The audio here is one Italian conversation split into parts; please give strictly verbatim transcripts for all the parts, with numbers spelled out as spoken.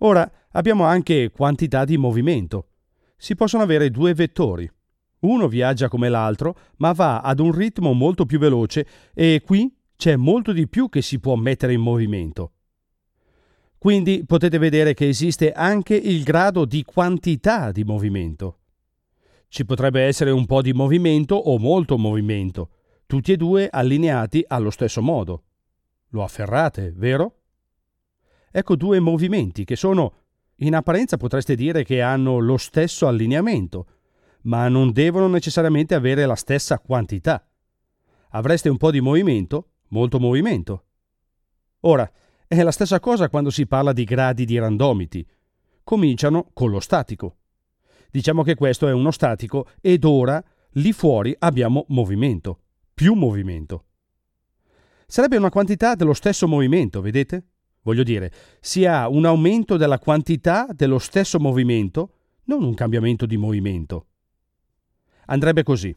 Ora abbiamo anche quantità di movimento. Si possono avere due vettori. Uno viaggia come l'altro, ma va ad un ritmo molto più veloce e qui c'è molto di più che si può mettere in movimento. Quindi potete vedere che esiste anche il grado di quantità di movimento. Ci potrebbe essere un po' di movimento o molto movimento, tutti e due allineati allo stesso modo. Lo afferrate, vero? Ecco due movimenti che sono, in apparenza potreste dire che hanno lo stesso allineamento, ma non devono necessariamente avere la stessa quantità. Avreste un po' di movimento, molto movimento. Ora, è la stessa cosa quando si parla di gradi di randomiti. Cominciano con lo statico. Diciamo che questo è uno statico ed ora lì fuori abbiamo movimento, più movimento. Sarebbe una quantità dello stesso movimento, vedete? Voglio dire, si ha un aumento della quantità dello stesso movimento, non un cambiamento di movimento. Andrebbe così.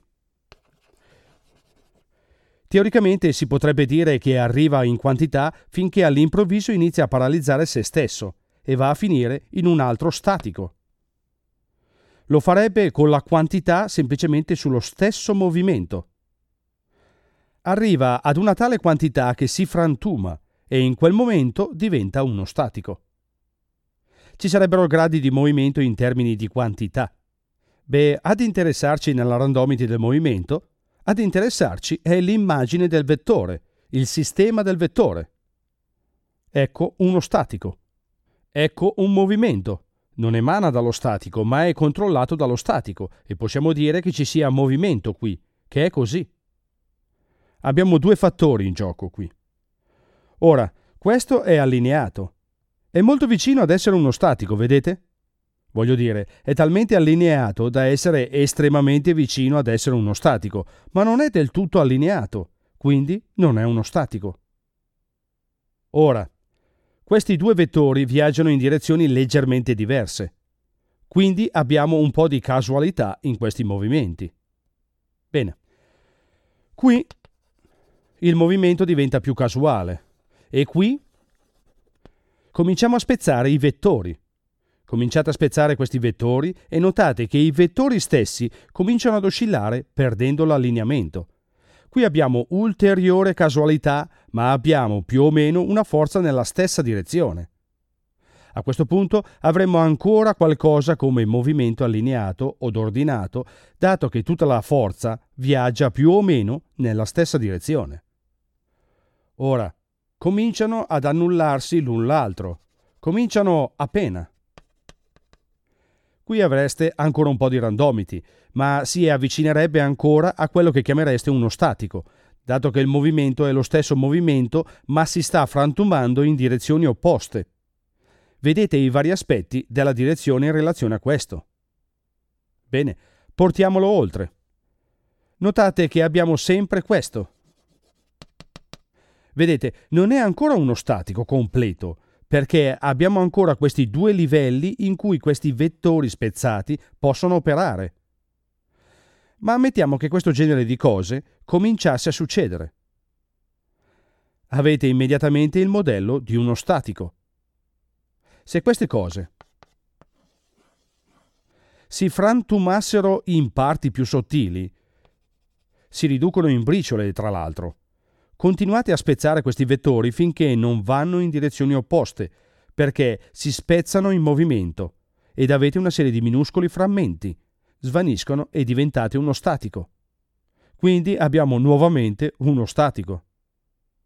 Teoricamente si potrebbe dire che arriva in quantità finché all'improvviso inizia a paralizzare se stesso e va a finire in un altro statico. Lo farebbe con la quantità semplicemente sullo stesso movimento. Arriva ad una tale quantità che si frantuma e in quel momento diventa uno statico. Ci sarebbero gradi di movimento in termini di quantità. Beh, ad interessarci nella randomity del movimento, ad interessarci è l'immagine del vettore, il sistema del vettore. Ecco uno statico. Ecco un movimento. Non emana dallo statico, ma è controllato dallo statico e possiamo dire che ci sia movimento qui, che è così. Abbiamo due fattori in gioco qui. Ora, questo è allineato. È molto vicino ad essere uno statico, vedete? Voglio dire, è talmente allineato da essere estremamente vicino ad essere uno statico, ma non è del tutto allineato, quindi non è uno statico. Ora, questi due vettori viaggiano in direzioni leggermente diverse, quindi abbiamo un po' di casualità in questi movimenti. Bene, qui il movimento diventa più casuale e qui cominciamo a spezzare i vettori. Cominciate a spezzare questi vettori e notate che i vettori stessi cominciano ad oscillare perdendo l'allineamento. Qui abbiamo ulteriore casualità, ma abbiamo più o meno una forza nella stessa direzione. A questo punto avremmo ancora qualcosa come movimento allineato od ordinato, dato che tutta la forza viaggia più o meno nella stessa direzione. Ora, cominciano ad annullarsi l'un l'altro. Cominciano appena. Qui avreste ancora un po' di randomity, ma si avvicinerebbe ancora a quello che chiamereste uno statico, dato che il movimento è lo stesso movimento, ma si sta frantumando in direzioni opposte. Vedete i vari aspetti della direzione in relazione a questo. Bene, portiamolo oltre. Notate che abbiamo sempre questo. Vedete, non è ancora uno statico completo, perché abbiamo ancora questi due livelli in cui questi vettori spezzati possono operare. Ma ammettiamo che questo genere di cose cominciasse a succedere. Avete immediatamente il modello di uno statico. Se queste cose si frantumassero in parti più sottili, si riducono in briciole tra l'altro. Continuate a spezzare questi vettori finché non vanno in direzioni opposte, perché si spezzano in movimento ed avete una serie di minuscoli frammenti, svaniscono e diventate uno statico. Quindi abbiamo nuovamente uno statico.